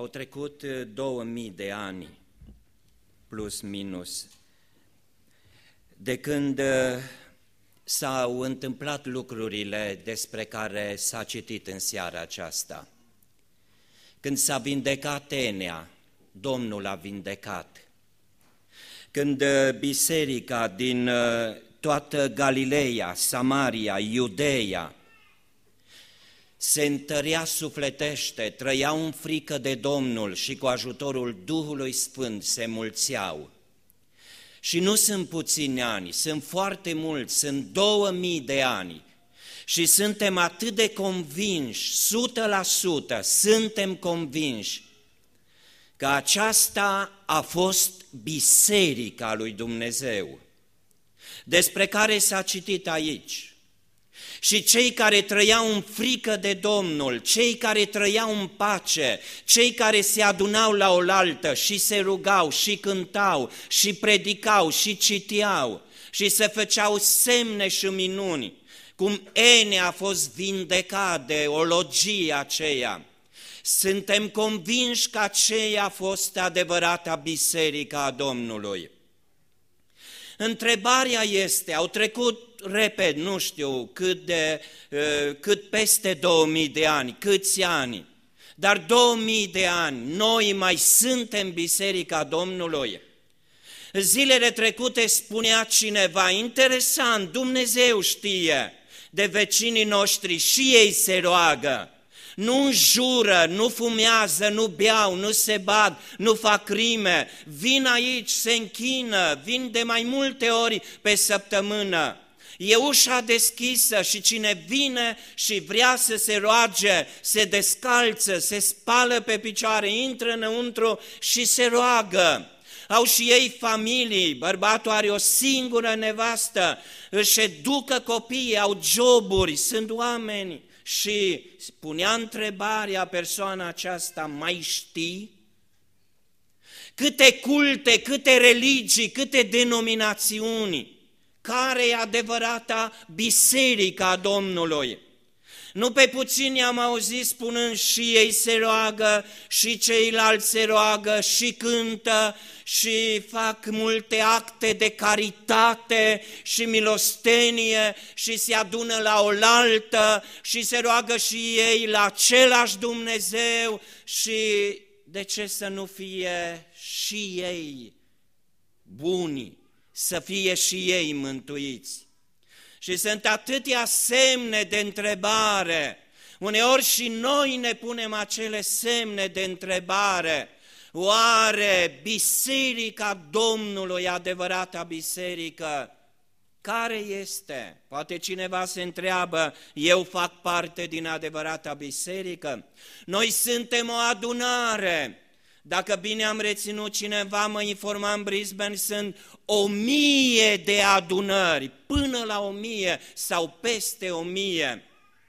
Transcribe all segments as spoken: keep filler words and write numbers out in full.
Au trecut două mii de ani, plus minus, de când s-au întâmplat lucrurile despre care s-a citit în seara aceasta. Când s-a vindecat Enea, Domnul a vindecat. Când biserica din toată Galileea, Samaria, Iudeea se întărea sufletește, trăiau în frică de Domnul și cu ajutorul Duhului Sfânt se mulțeau. Și nu sunt puțini ani, sunt foarte mulți, sunt două mii de ani și suntem atât de convinși, sută la sută, suntem convinși că aceasta a fost biserica lui Dumnezeu, despre care s-a citit aici. Și cei care trăiau în frică de Domnul, cei care trăiau în pace, cei care se adunau la oaltă și se rugau și cântau și predicau și citeau și se făceau semne și minuni, cum Enea a fost vindecat de ologia aceea. Suntem convinși că aceea a fost adevărata biserica a Domnului. Întrebarea este, au trecut, repet, nu știu cât, de, cât peste două mii de ani, câți ani, dar două mii de ani, noi mai suntem biserica Domnului. Zilele trecute spunea cineva, interesant, Dumnezeu știe de vecinii noștri și ei se roagă. Nu înjură, nu fumează, nu beau, nu se bat, nu fac crime, vin aici, se închină, vin de mai multe ori pe săptămână. E ușa deschisă și cine vine și vrea să se roage, se descalță, se spală pe picioare, intră înăuntru și se roagă. Au și ei familii, bărbatul are o singură nevastă, își educă copiii, au joburi, sunt oameni. Și punea întrebarea persoana aceasta, mai știi? Câte culte, câte religii, câte denominațiuni, care e adevărata biserica a Domnului? Nu pe puțini am auzit spunând și ei se roagă, și ceilalți se roagă, și cântă, și fac multe acte de caritate și milostenie și se adună la oaltă și se roagă și ei la același Dumnezeu și de ce să nu fie și ei buni, să fie și ei mântuiți? Și sunt atâtea semne de întrebare, uneori și noi ne punem acele semne de întrebare. Oare biserica Domnului, adevărata biserică, care este? Poate cineva se întreabă, eu fac parte din adevărata biserică? Noi suntem o adunare. Dacă bine am reținut, cineva mă informa în Brisbane, sunt o mie de adunări, până la o mie sau peste o mie.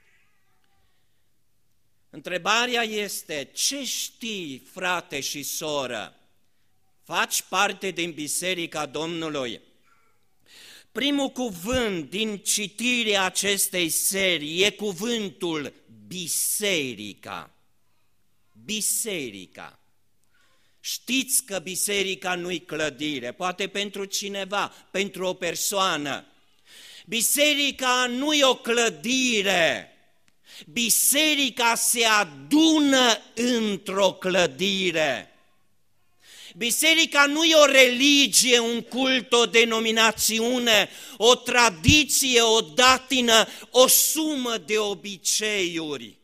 Întrebarea este, ce știi, frate și soră? Faci parte din biserica Domnului? Primul cuvânt din citirea acestei serii e cuvântul biserica. Biserica. Știți că biserica nu-i clădire, poate pentru cineva, pentru o persoană. Biserica nu-i o clădire, biserica se adună într-o clădire. Biserica nu e o religie, un cult, o denominațiune, o tradiție, o datină, o sumă de obiceiuri.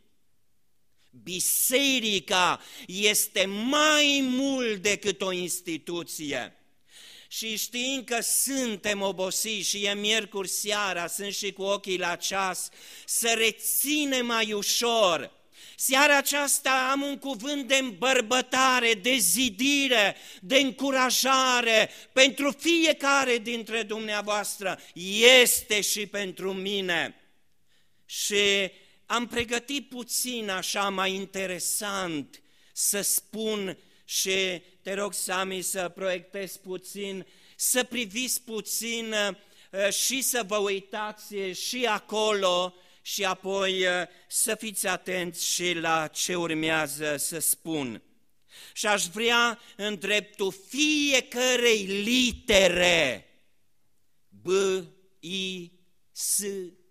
Biserica este mai mult decât o instituție. Și știind că suntem obosiți și e miercuri seara, sunt și cu ochii la ceas, să reținem mai ușor. Seara aceasta am un cuvânt de îmbărbătare, de zidire, de încurajare pentru fiecare dintre dumneavoastră. Este și pentru mine. Și am pregătit puțin așa mai interesant să spun și te rog, Sami, să proiectez puțin, să priviți puțin și să vă uitați și acolo și apoi să fiți atenți și la ce urmează să spun. Și aș vrea în dreptul fiecărei litere, B, I, S,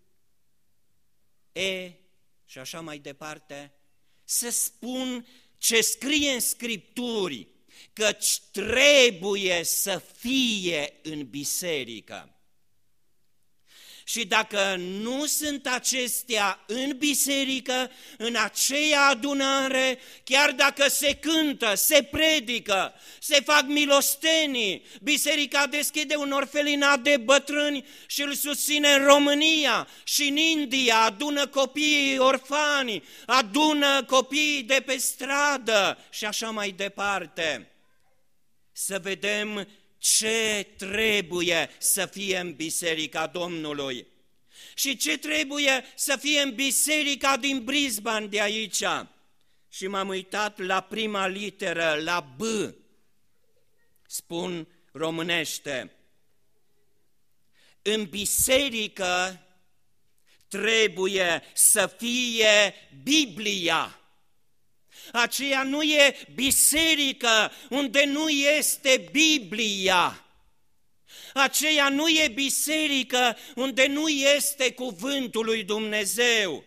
E și așa mai departe, să spun ce scrie în Scripturi, căci trebuie să fie în biserică. Și dacă nu sunt acestea în biserică, în aceea adunare, chiar dacă se cântă, se predică, se fac milostenii, biserica deschide un orfelinat de bătrâni și îl susține în România și în India, adună copiii orfani, adună copiii de pe stradă și așa mai departe. Să vedem ce trebuie să fie în biserica Domnului și ce trebuie să fie în biserica din Brisbane de aici. Și m-am uitat la prima literă, la B, spun românește. În biserică trebuie să fie Biblia. Aceea nu e biserică unde nu este Biblia. Aceea nu e biserică unde nu este cuvântul lui Dumnezeu.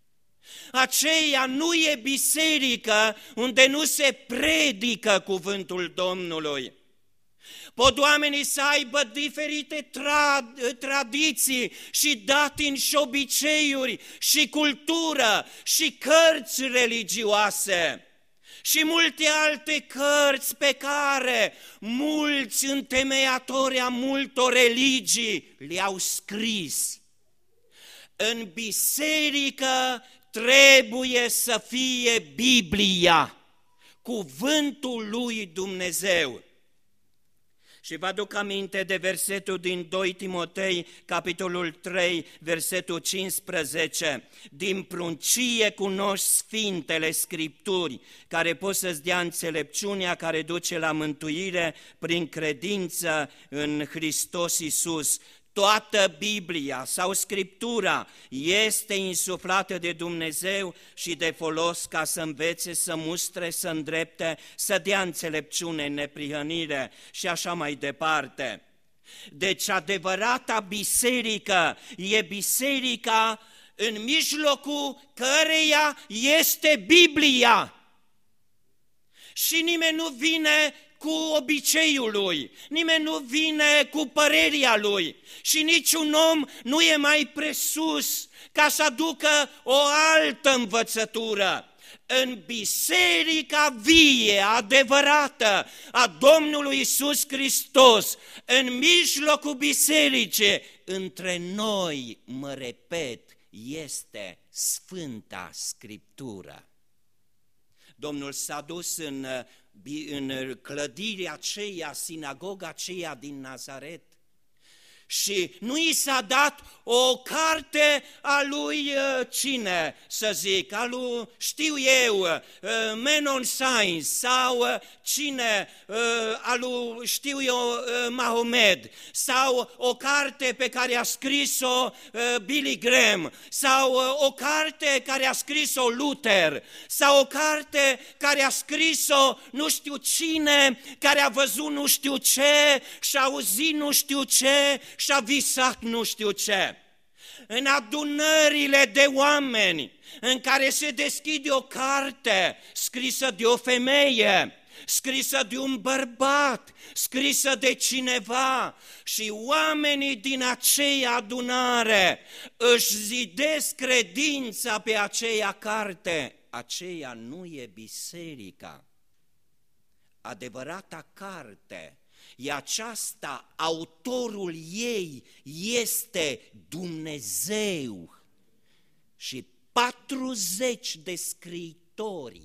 Aceea nu e biserică unde nu se predică cuvântul Domnului. Pot oamenii să aibă diferite tra- tradiții și datini și obiceiuri și cultură și cărți religioase și multe alte cărți pe care mulți întemeiatori a multor religii le-au scris. În biserică trebuie să fie Biblia, cuvântul lui Dumnezeu. Și vă aduc aminte de versetul din doi Timotei, capitolul trei, versetul cincisprezece. Din pruncie cunoști sfintele Scripturi, care pot să-ți dea înțelepciunea care duce la mântuire prin credință în Hristos Iisus. Toată Biblia sau Scriptura este insuflată de Dumnezeu și de folos ca să învețe, să mustre, să îndrepte, să dea înțelepciune, neprihănire și așa mai departe. Deci adevărata biserică e biserica în mijlocul căreia este Biblia. Și nimeni nu vine cu obiceiul lui, nimeni nu vine cu părerea lui și niciun om nu e mai presus ca să aducă o altă învățătură. În biserica vie, adevărată a Domnului Iisus Hristos, în mijlocul bisericii, între noi, mă repet, este Sfânta Scriptură. Domnul s-a dus în în clădirea aceea, sinagoga aceea din Nazaret și nu i s-a dat o carte a lui cine, să zic, a lui, știu eu, Menon Science sau cine, a lui, știu eu, Mahomed, sau o carte pe care a scris-o Billy Graham, sau o carte care a scris-o Luther, sau o carte care a scris-o nu știu cine, care a văzut nu știu ce și a auzit nu știu ce și a visat nu știu ce. În adunările de oameni în care se deschide o carte scrisă de o femeie, scrisă de un bărbat, scrisă de cineva și oamenii din aceea adunare își zidesc credința pe aceea carte, aceea nu e biserica. Adevărata carte e aceasta, autorul ei este Dumnezeu și patruzeci de scriitori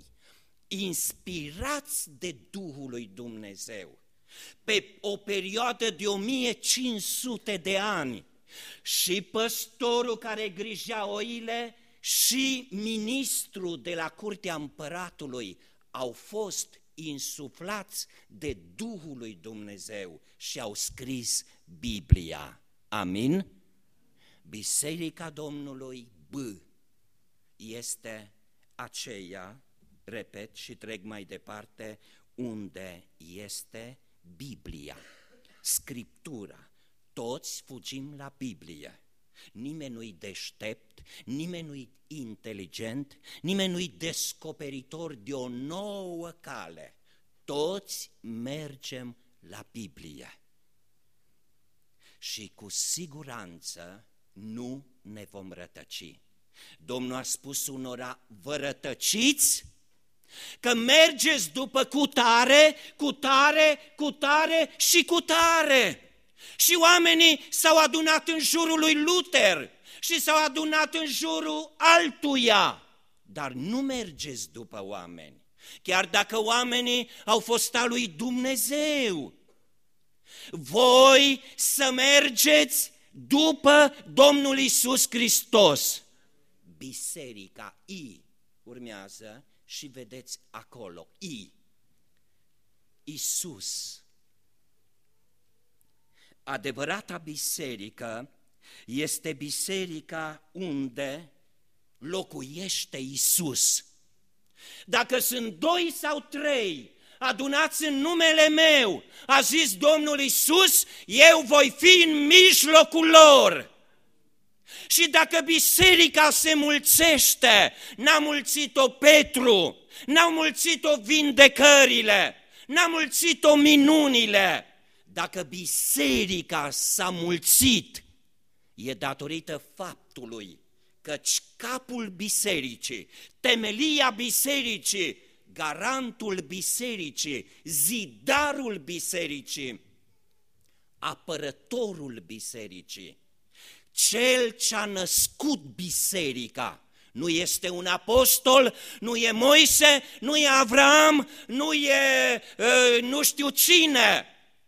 inspirați de Duhul lui Dumnezeu pe o perioadă de o mie cinci sute de ani și păstorul care grijea oile și ministrul de la curtea împăratului au fost insuflați de Duhul lui Dumnezeu și au scris Biblia. Amin? Biserica Domnului B este aceea repet și trec mai departe, unde este Biblia, Scriptura. Toți fugim la Biblie. Nimeni nu-i deștept, nimeni nu-i inteligent, nimeni nu-i descoperitor de o nouă cale. Toți mergem la Biblie. Și cu siguranță nu ne vom rătăci. Domnul a spus unora, vă rătăciți că mergeți după cutare, cutare, cutare și cutare. Și oamenii s-au adunat în jurul lui Luther și s-au adunat în jurul altuia. Dar nu mergeți după oameni, chiar dacă oamenii au fost al lui Dumnezeu. Voi să mergeți după Domnul Iisus Hristos. Biserica, I, urmează și vedeți acolo, I, Iisus. Adevărata biserică este biserica unde locuiește Iisus. Dacă sunt doi sau trei adunați în numele meu, a zis Domnul Iisus, eu voi fi în mijlocul lor. Și dacă biserica se mulțește, n-a mulțit-o Petru, n-au mulțit-o vindecările, n-a mulțit-o minunile. Dacă biserica s-a mulțit, e datorită faptului căci capul bisericii, temelia bisericii, garantul bisericii, zidarul bisericii, apărătorul bisericii, cel ce-a născut biserica, nu este un apostol, nu e Moise, nu e Avram, nu e uh, nu știu cine.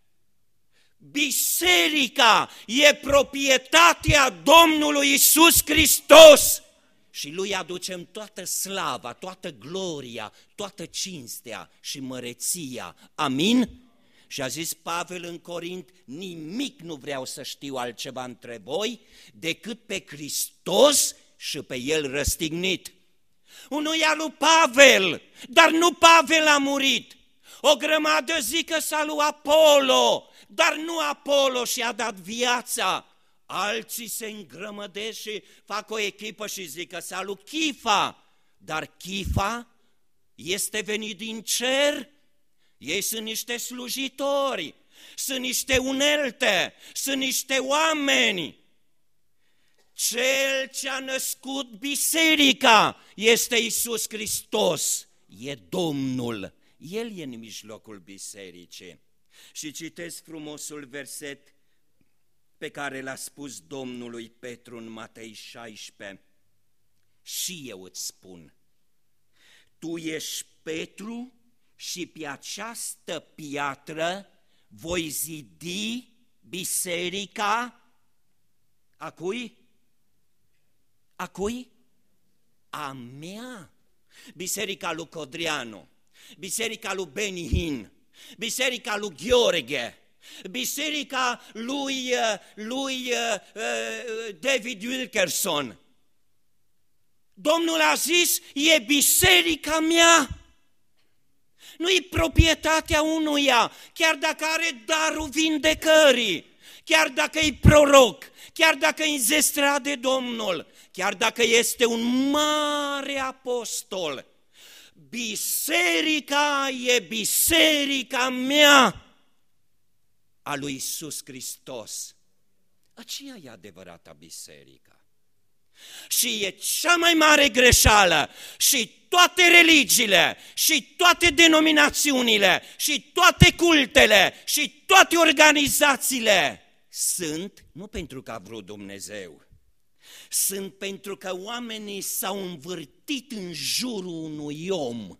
Biserica e proprietatea Domnului Iisus Hristos și lui aducem toată slava, toată gloria, toată cinstea și măreția. Amin? Și a zis Pavel în Corint, nimic nu vreau să știu altceva între voi decât pe Hristos și pe El răstignit. Unuia lui Pavel, dar nu Pavel a murit. O grămadă zic că s-a lui Apollo, dar nu Apollo și-a dat viața. Alții se îngrămădesc și fac o echipă și zic că s-a lui Chifa, dar Chifa este venit din cer. Ei sunt niște slujitori, sunt niște unelte, sunt niște oameni. Cel ce a născut biserica este Iisus Hristos, e Domnul, El e în mijlocul bisericii. Și citesc frumosul verset pe care l-a spus Domnului Petru în Matei șaisprezece. Și eu îți spun, tu ești Petru și pe această piatră voi zidi biserica a cui? A cui? A mea. Biserica lui Codreanu, biserica lui Benihin, biserica lui Gheorghe, biserica lui, lui David Wilkerson. Domnul a zis, e biserica mea. Nu-i proprietatea unuia, chiar dacă are darul vindecării, chiar dacă e proroc, chiar dacă e înzestrat de Domnul, chiar dacă este un mare apostol. Biserica e biserica mea, a lui Iisus Hristos. Aceea e adevărata biserică. Și e cea mai mare greșeală și toate religiile și toate denominațiunile și toate cultele și toate organizațiile sunt, nu pentru că a vrut Dumnezeu, sunt pentru că oamenii s-au învârtit în jurul unui om.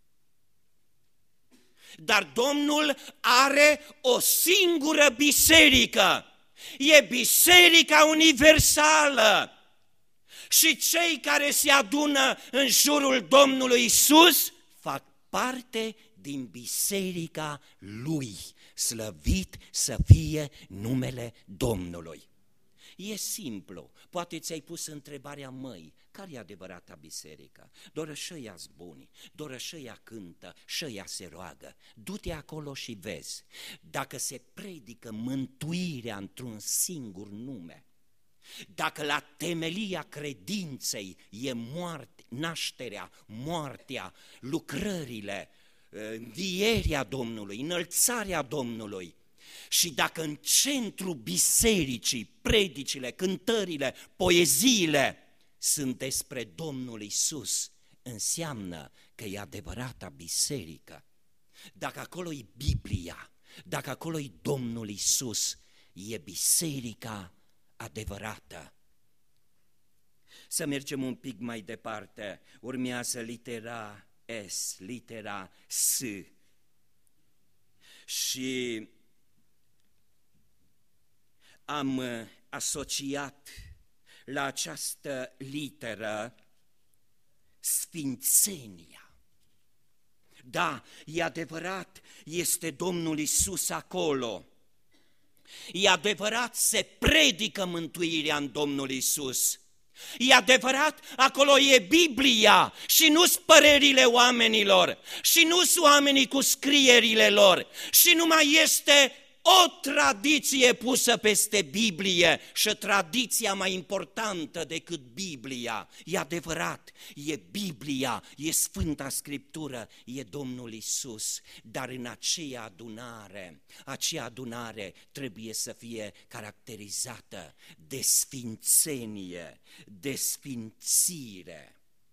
Dar Domnul are o singură biserică, e biserica universală. Și cei care se adună în jurul Domnului Iisus fac parte din biserica Lui, slăvit să fie numele Domnului. E simplu, poate ți-ai pus întrebarea, măi, care e adevărata biserică? Doar ăștia-s buni, doar ăștia cântă, ăștia se roagă. Du-te acolo și vezi. Dacă se predică mântuirea într-un singur nume, dacă la temelia credinței e moarte, nașterea, moartea, lucrările, învierea Domnului, înălțarea Domnului, și dacă în centrul bisericii predicile, cântările, poeziile sunt despre Domnul Iisus, înseamnă că e adevărata biserică. Dacă acolo e Biblia, dacă acolo e Domnul Iisus, e biserica adevărată. Să mergem un pic mai departe, urmează litera S, litera S. Și am asociat la această literă sfințenia. Da, e adevărat, este Domnul Iisus acolo. E adevărat, se predică mântuirea în Domnul Iisus. E adevărat, acolo e Biblia și nu-s părerile oamenilor și nu-s oamenii cu scrierile lor și nu mai este o tradiție pusă peste Biblie și tradiția mai importantă decât Biblia. E adevărat, e Biblia, e Sfânta Scriptură, e Domnul Iisus, dar în aceea adunare, aceea adunare trebuie să fie caracterizată de sfințenie, de sfințire.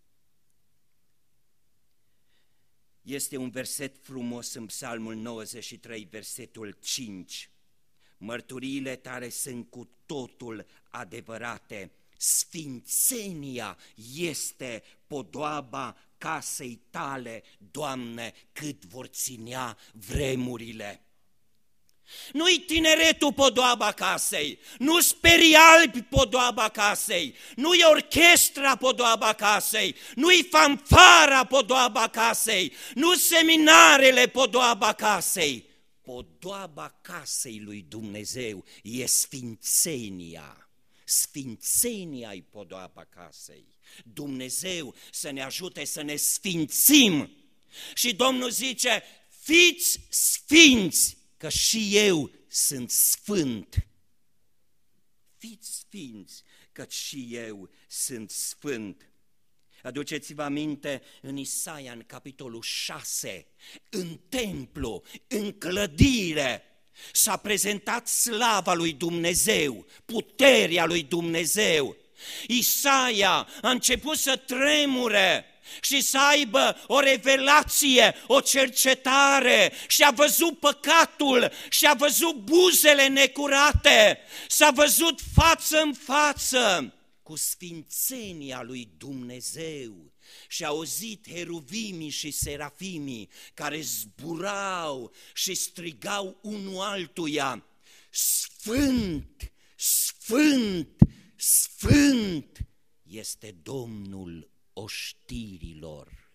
Este un verset frumos în Psalmul nouăzeci și trei, versetul cinci. Mărturiile tale sunt cu totul adevărate, sfințenia este podoaba casei tale, Doamne, cât vor ținea vremurile. Nu-i tineretul podoaba casei, nu sperii albi podoaba casei, nu-i orchestra podoaba casei, nu-i fanfara podoaba casei, nu seminarele podoaba casei. Podoaba casei lui Dumnezeu e sfințenia, sfințenia-i podoaba casei. Dumnezeu să ne ajute să ne sfințim și Domnul zice, fiți sfinți, că și eu sunt sfânt. Fiți sfinți, că și eu sunt sfânt. Aduceți-vă aminte în Isaia, în capitolul șase, în templu, în clădire, s-a prezentat slava lui Dumnezeu, puterea lui Dumnezeu. Isaia a început să tremure și să aibă o revelație, o cercetare și a văzut păcatul și a văzut buzele necurate, s-a văzut față în față cu sfințenia lui Dumnezeu și a auzit heruvimii și serafimii care zburau și strigau unul altuia, Sfânt, Sfânt, Sfânt este Domnul oștirilor.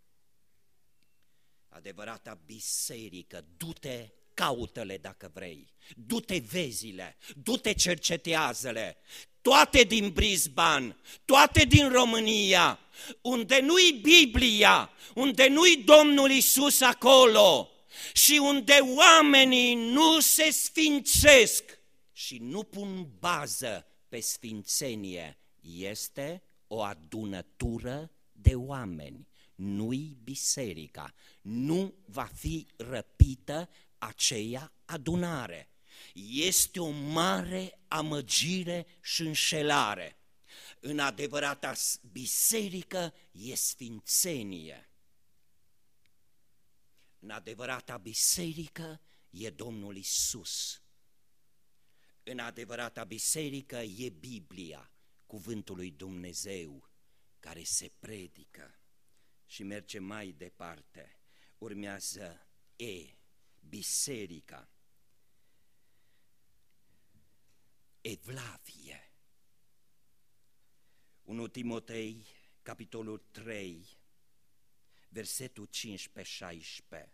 Adevărata biserică, du-te, caută-le dacă vrei, du-te, vezi-le, du-te, cercetează-le, toate din Brisbane, toate din România, unde nu-i Biblia, unde nu-i Domnul Iisus acolo și unde oamenii nu se sfințesc și nu pun bază pe sfințenie, este o adunătură de oameni, nu-i biserica, nu va fi răpită aceea adunare. Este o mare amăgire și înșelare. În adevărata biserică e sfințenie. În adevărata biserică e Domnul Iisus. În adevărata biserică e Biblia, cuvântul lui Dumnezeu care se predică. Și merge mai departe, urmează E, biserica. Evlavie. unu Timotei, capitolul trei, versetul cincisprezece șaisprezece.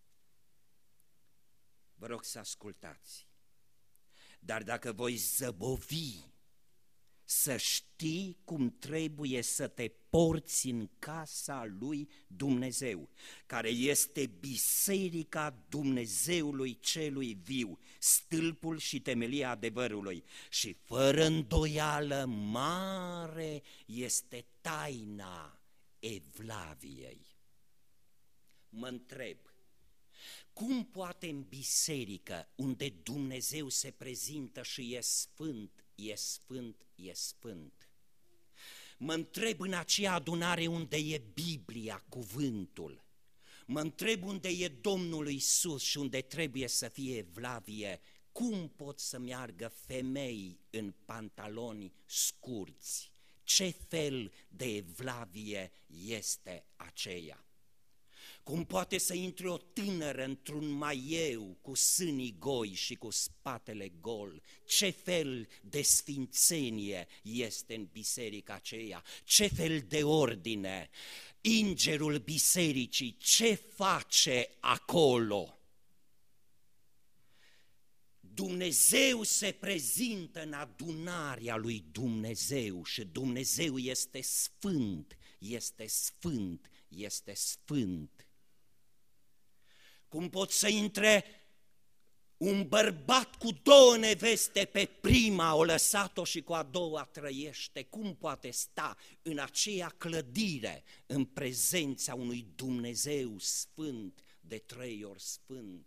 Vă rog să ascultați. Dar dacă voi zăbovi să știi cum trebuie să te porți în casa lui Dumnezeu, care este biserica Dumnezeului celui viu, stâlpul și temelia adevărului. Și fără îndoială mare este taina evlaviei. Mă întreb, cum poate în biserică, unde Dumnezeu se prezintă și e sfânt, e sfânt, e sfânt, mă întreb în acea adunare unde e Biblia, cuvântul, mă întreb unde e Domnul Iisus și unde trebuie să fie evlavie, cum pot să meargă femei în pantaloni scurți? Ce fel de evlavie este aceea? Cum poate să intre o tânără într-un maieu cu sânii goi și cu spatele gol? Ce fel de sfințenie este în biserica aceea? Ce fel de ordine? Îngerul bisericii ce face acolo? Dumnezeu se prezintă în adunarea lui Dumnezeu și Dumnezeu este sfânt, este sfânt, este sfânt. Cum pot să intre un bărbat cu două neveste, pe prima o lăsat-o și cu a doua trăiește? Cum poate sta în aceea clădire în prezența unui Dumnezeu sfânt, de trei ori sfânt?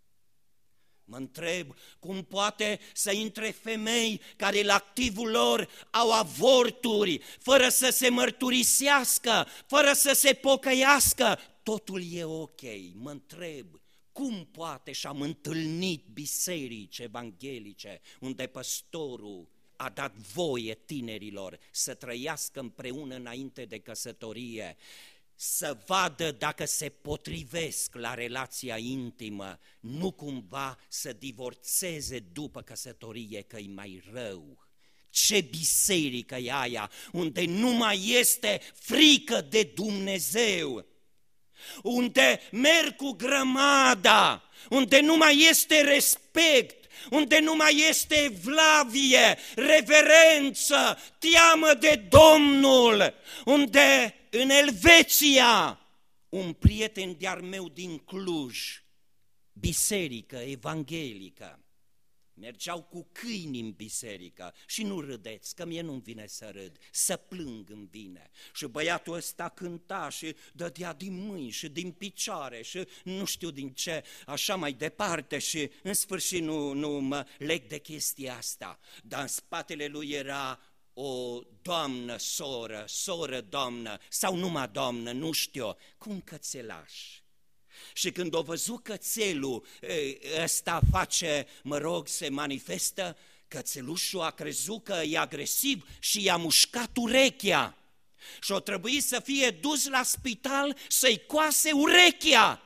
Mă întreb cum poate să intre femei care la activul lor au avorturi, fără să se mărturisească, fără să se pocăiască, totul e ok. Mă întreb cum poate, și am întâlnit biserici evanghelice unde păstorul a dat voie tinerilor să trăiască împreună înainte de căsătorie, să vadă dacă se potrivesc la relația intimă, nu cumva să divorțeze după căsătorie, că-i mai rău. Ce biserică e aia unde nu mai este frică de Dumnezeu, unde merg cu grămada, unde nu mai este respect, unde nu mai este evlavie, reverență, teamă de Domnul, unde în Elveția, un prieten de-al meu din Cluj, biserică evanghelică, mergeau cu câini în biserică și nu râdeți, că mie nu-mi vine să râd, să plâng îmi vine. Și băiatul ăsta cânta și dădea din mâini și din picioare și nu știu din ce, așa mai departe, și în sfârșit nu, nu mă leg de chestia asta. Dar în spatele lui era o doamnă, soră, soră, doamnă, sau numai doamnă, nu știu, cu un cățelaș. Și când o văzut cățelul ăsta face, mă rog, se manifestă, cățelușul a crezut că e agresiv și i-a mușcat urechea. Și o trebuie să fie dus la spital să-i coase urechea.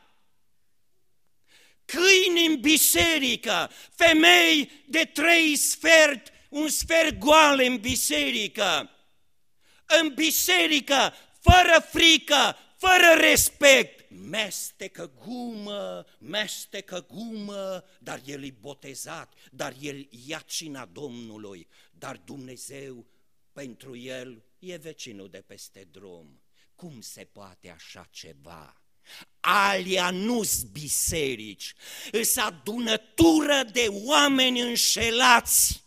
Câini în biserică, femei de trei sfert, un sfert goale în biserică. În biserică, fără frică, fără respect. Mestecă gumă, mestecă gumă, dar el e botezat, dar el ia cina Domnului, dar Dumnezeu pentru el e vecinul de peste drum. Cum se poate așa ceva? Alia nu-s biserici, îs adunătură de oameni înșelați,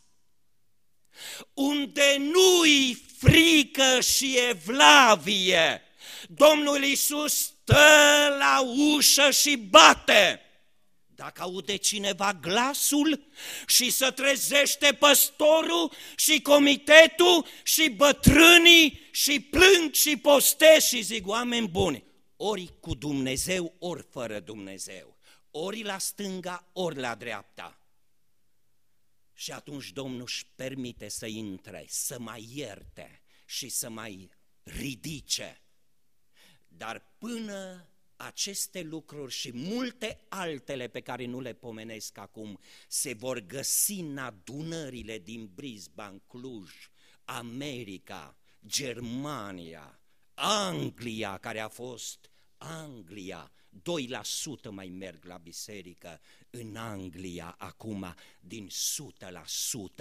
unde nu-i frică și evlavie. Domnul Iisus stă la ușă și bate. Dacă aude cineva glasul și se trezește păstorul și comitetul și bătrânii și plâng și postez și zic: oameni buni, ori cu Dumnezeu, ori fără Dumnezeu, ori la stânga, ori la dreapta. Și atunci Domnul își permite să intre, să mai ierte și să mai ridice. Dar până aceste lucruri și multe altele pe care nu le pomenesc acum se vor găsi în adunările din Brisbane, Cluj, America, Germania, Anglia, care a fost Anglia, doi la sută mai merg la biserică în Anglia acum din o sută la sută.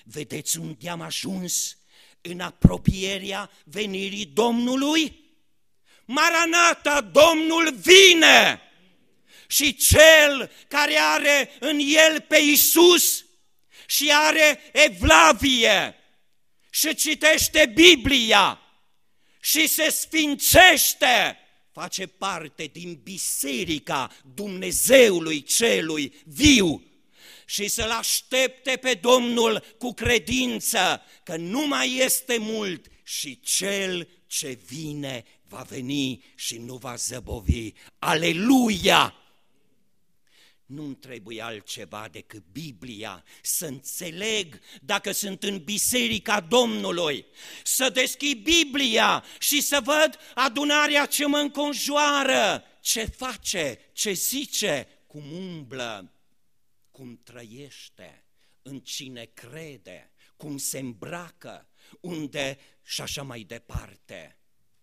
Vedeți unde am ajuns în apropierea venirii Domnului? Maranata, Domnul vine! Și cel care are în el pe Iisus și are evlavie și citește Biblia și se sfințește, face parte din biserica Dumnezeului celui viu și să-L aștepte pe Domnul cu credință că nu mai este mult și cel ce vine va veni și nu va zăbovi. Aleluia! Nu-mi trebuie altceva decât Biblia, să înțeleg dacă sunt în biserica Domnului, să deschid Biblia și să văd adunarea ce mă înconjoară, ce face, ce zice, cum umblă, cum trăiește, în cine crede, cum se îmbracă, unde și așa mai departe.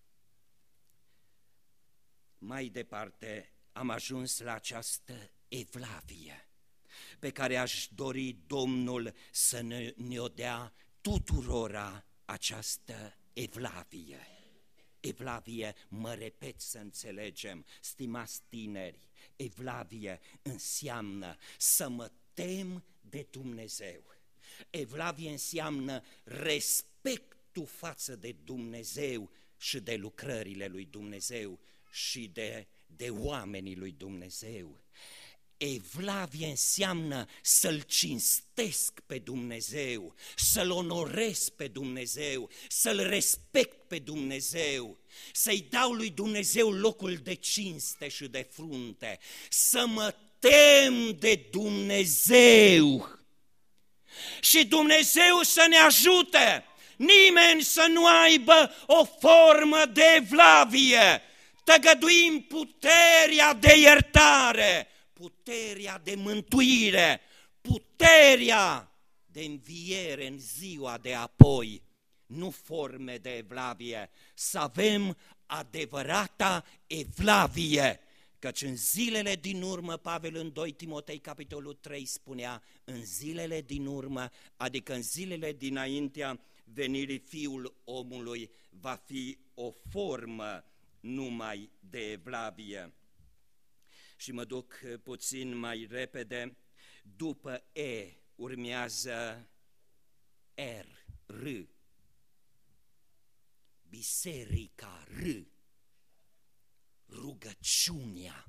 Mai departe am ajuns la această evlavie pe care aș dori Domnul să ne, ne-o dea tuturora, această evlavie. Evlavie, mă repet să înțelegem, stimați tineri, evlavie înseamnă să mă tem de Dumnezeu. Evlavie înseamnă respectul față de Dumnezeu și de lucrările lui Dumnezeu și de, de oamenii lui Dumnezeu. Evlavie înseamnă să-L cinstesc pe Dumnezeu, să-L onorez pe Dumnezeu, să-L respect pe Dumnezeu, să-i dau lui Dumnezeu locul de cinste și de frunte, să mă tem de Dumnezeu. Și Dumnezeu să ne ajute, nimeni să nu aibă o formă de evlavie. Tăgăduim puterea de iertare, puterea de mântuire, puterea de înviere în ziua de apoi, nu forme de evlavie, să avem adevărata evlavie, căci în zilele din urmă, Pavel în doi Timotei, capitolul trei, spunea, în zilele din urmă, adică în zilele dinaintea venirii Fiul omului, va fi o formă numai de evlavie. Și mă duc puțin mai repede, după E urmează R, R, biserica, R, rugăciunea.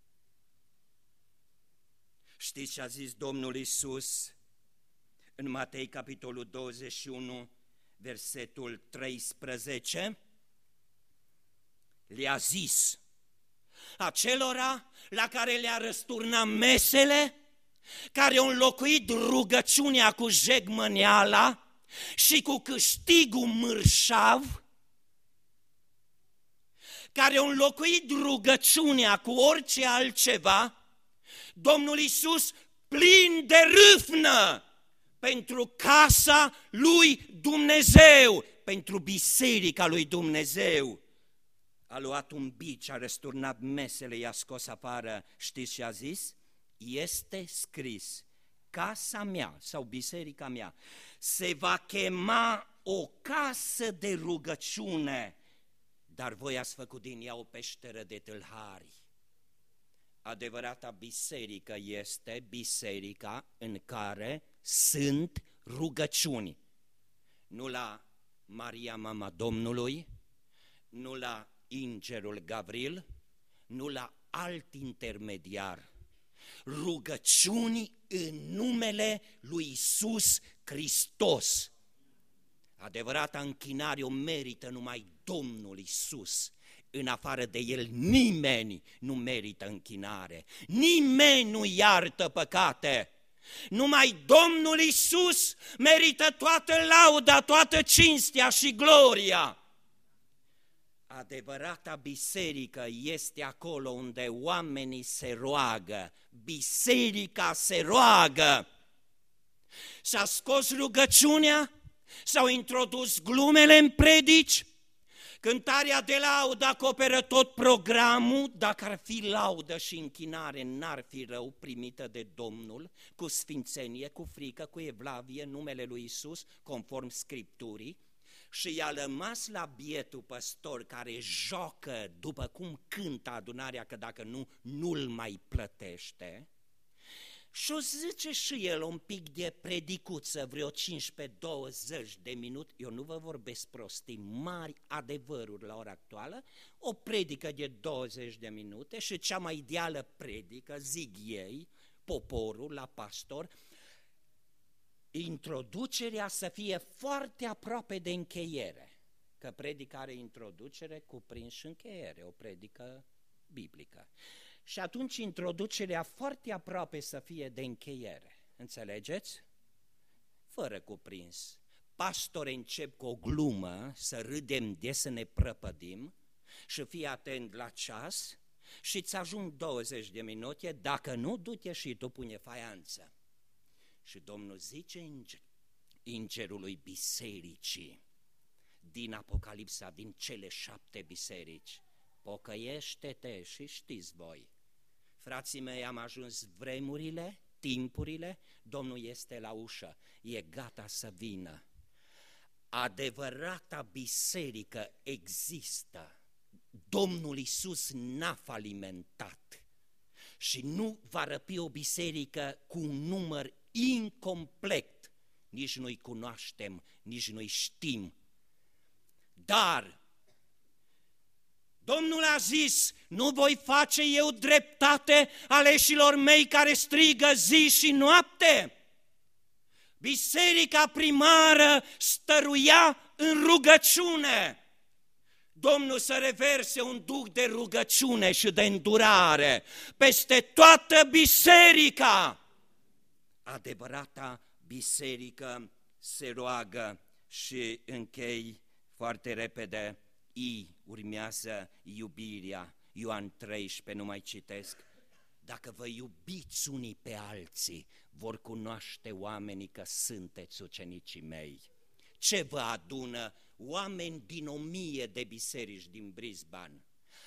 Știți ce a zis Domnul Iisus în Matei, capitolul douăzeci și unu, versetul treisprezece? Le-a zis acelora la care le-a răsturnat mesele, care au înlocuit rugăciunea cu jegmăneala și cu câștigul mărșav, care au înlocuit rugăciunea cu orice altceva, Domnul Iisus, plin de râvnă pentru casa lui Dumnezeu, pentru biserica lui Dumnezeu, a luat un bici, a răsturnat mesele, i-a scos afară, știți ce a zis? Este scris, casa mea sau biserica mea se va chema o casă de rugăciune, dar voi ați făcut din ea o peșteră de tâlhari. Adevărata biserică este biserica în care sunt rugăciuni. Nu la Maria, mama Domnului, nu la Îngerul Gavril, nu la alt intermediar. Rugăciuni în numele lui Iisus Hristos. Adevărata închinare o merită numai Domnul Iisus. În afară de El nimeni nu merită închinare, nimeni nu iartă păcate. Numai Domnul Iisus merită toată lauda, toată cinstea și gloria. Adevărata biserică este acolo unde oamenii se roagă, biserica se roagă. S-a scos rugăciunea, s-au introdus glumele în predici, Cântarea de laudă acoperă tot programul, dacă ar fi laudă și închinare, n-ar fi rău primită de Domnul, cu sfințenie, cu frică, cu evlavie, numele lui Iisus, conform Scripturii, și i-a rămas la bietul păstor care joacă după cum cântă adunarea, că dacă nu, nu-l mai plătește. Și o zice și el un pic de predicuță, vreo cincisprezece douăzeci de minute, eu nu vă vorbesc prostii, mari adevăruri la ora actuală, o predică de douăzeci de minute și cea mai ideală predică, zic ei, poporul la pastor, introducerea să fie foarte aproape de încheiere, că predica are introducere, cuprins și încheiere, o predică biblică. Și atunci introducerea foarte aproape să fie de încheiere, înțelegeți? Fără cuprins. Pastore încep cu o glumă, să râdem de să ne prăpădim și fii atent la ceas și îți ajung douăzeci de minute, dacă nu, du-te și tu pune faianță. Și Domnul zice îngerului bisericii din Apocalipsa, din cele șapte biserici, pocăiește-te și știți voi. Frații mei, am ajuns vremurile, timpurile, Domnul este la ușă, e gata să vină. Adevărata biserică există, Domnul Iisus n-a falimentat și nu va răpi o biserică cu un număr incomplet, nici nu-i cunoaștem, nici nu-i știm, dar Domnul a zis, nu voi face eu dreptate aleșilor mei care strigă zi și noapte. Biserica primară stăruia în rugăciune. Domnul să reverse un duh de rugăciune și de îndurare peste toată biserica. Adevărata biserică se roagă și închei foarte repede. I urmează iubirea, Ioan treisprezece, nu mai citesc. Dacă vă iubiți unii pe alții, vor cunoaște oamenii că sunteți ucenicii mei. Ce vă adună oameni din o mie de biserici din Brisbane?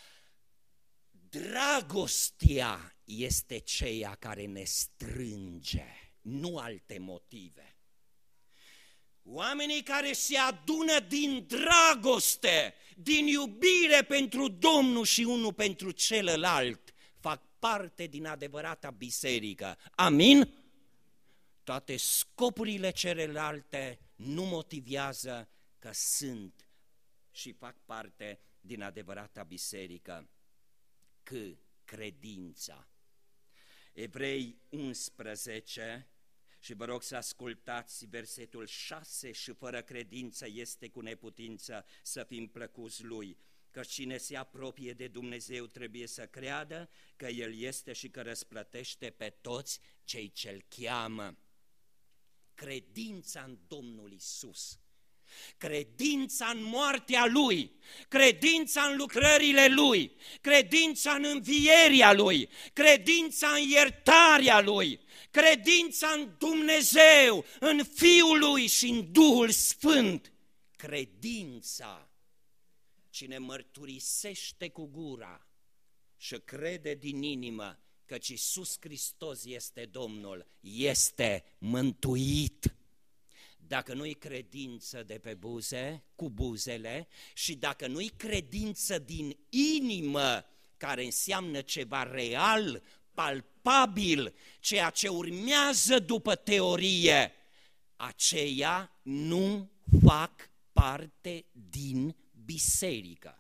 Dragostea este ceea care ne strânge, nu alte motive. Oamenii care se adună din dragoste, din iubire pentru Domnul și unul pentru celălalt, fac parte din adevărata biserică. Amin? Toate scopurile celelalte nu motivează că sunt și fac parte din adevărata biserică. Că credința. Evrei unsprezece, și vă rog să ascultați versetul șase, și fără credință este cu neputință să fim plăcuți Lui, că cine se apropie de Dumnezeu trebuie să creadă că El este și că răsplătește pe toți cei ce-L cheamă. Credința în Domnul Iisus, credința în moartea Lui, credința în lucrările Lui, credința în învierea Lui, credința în iertarea Lui, credința în Dumnezeu, în Fiul Lui și în Duhul Sfânt. Credința, cine mărturisește cu gura și crede din inimă că Iisus Hristos este Domnul, este mântuit. Dacă nu-i credință de pe buze, cu buzele, și dacă nu-i credință din inimă, care înseamnă ceva real, palpabil, ceea ce urmează după teorie, aceia nu fac parte din biserică.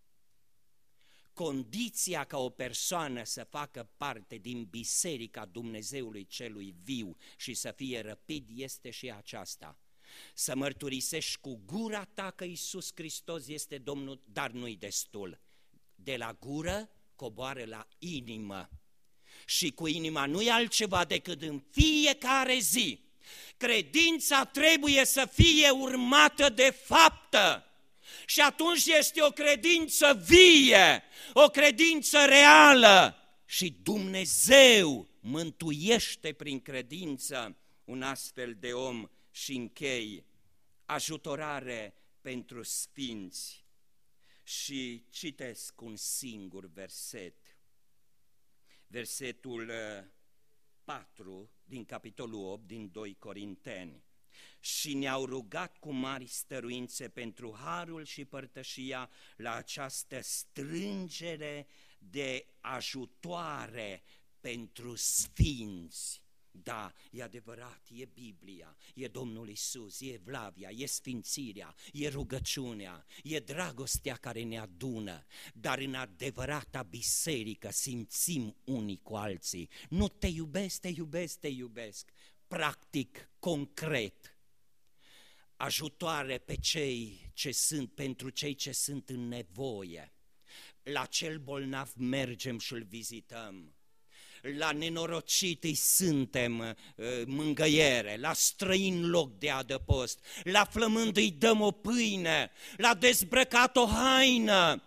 Condiția ca o persoană să facă parte din biserica Dumnezeului celui viu și să fie răpit este și aceasta. Să mărturisești cu gura ta că Iisus Hristos este Domnul, dar nu-i destul. De la gură coboară la inimă. Și cu inima nu e altceva decât în fiecare zi. Credința trebuie să fie urmată de faptă. Și atunci este o credință vie, o credință reală. Și Dumnezeu mântuiește prin credință un astfel de om. Și închei, ajutorare pentru sfinți. și citesc un singur verset. Versetul patru din capitolul opt din doi Corinteni. Și ne-au rugat cu mari stăruințe pentru harul și părtășia la această strângere de ajutoare pentru sfinți. Da, e adevărat, e Biblia, e Domnul Iisus, e Evlavia, e sfințirea, e rugăciunea, e dragostea care ne adună, dar în adevărata biserică simțim unii cu alții. Nu te iubesc, te iubesc, te iubesc, practic, concret. Ajutoare pe cei ce sunt, pentru cei ce sunt în nevoie. La cel bolnav mergem și îl vizităm. La nenorocit îi suntem uh, mângăiere, la străin loc de adăpost, la flămând îi dăm o pâine, la dezbrăcat o haină.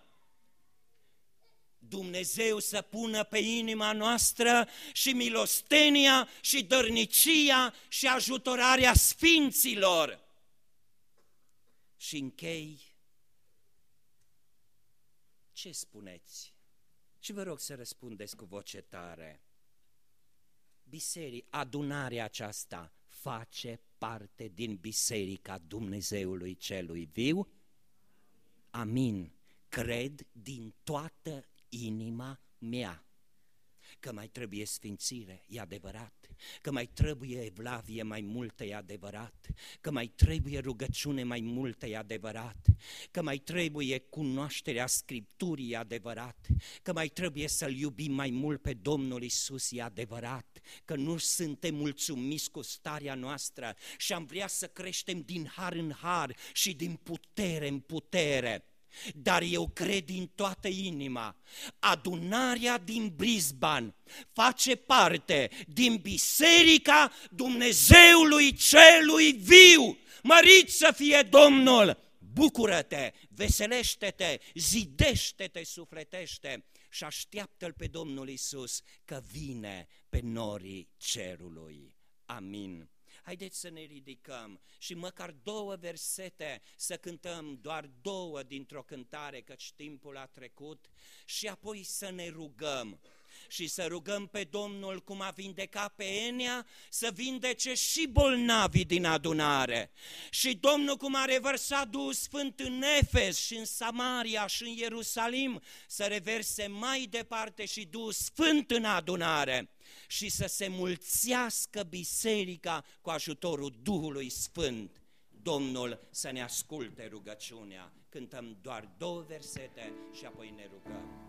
Dumnezeu să pună pe inima noastră și milostenia și dărnicia și ajutorarea sfinților. Și închei, ce spuneți? Și vă rog să răspundeți cu voce tare. Biserica, adunarea aceasta face parte din Biserica Dumnezeului Celui Viu? Amin. Cred din toată inima mea că mai trebuie sfințire, e adevărat, că mai trebuie evlavie mai multă, e adevărat, că mai trebuie rugăciune mai multă, e adevărat, că mai trebuie cunoașterea Scripturii, e adevărat, că mai trebuie să-L iubim mai mult pe Domnul Iisus, e adevărat, că nu suntem mulțumiți cu starea noastră și am vrea să creștem din har în har și din putere în putere. Dar eu cred din toată inima, adunarea din Brisbane face parte din Biserica Dumnezeului Celui Viu. Mărit să fie Domnul! Bucură-te, veselește-te, zidește-te, sufletește și așteaptă-L pe Domnul Iisus că vine pe norii cerului. Amin. Haideți să ne ridicăm și măcar două versete să cântăm, doar două dintr-o cântare, căci timpul a trecut, și apoi să ne rugăm. Și să rugăm pe Domnul, cum a vindecat pe Enea, să vindece și bolnavii din adunare. Și Domnul, cum a revărsat Duhul Sfânt în Efes și în Samaria și în Ierusalim, să reverse mai departe și Duhul Sfânt în adunare și să se mulțească biserica cu ajutorul Duhului Sfânt. Domnul să ne asculte rugăciunea. Cântăm doar două versete și apoi ne rugăm.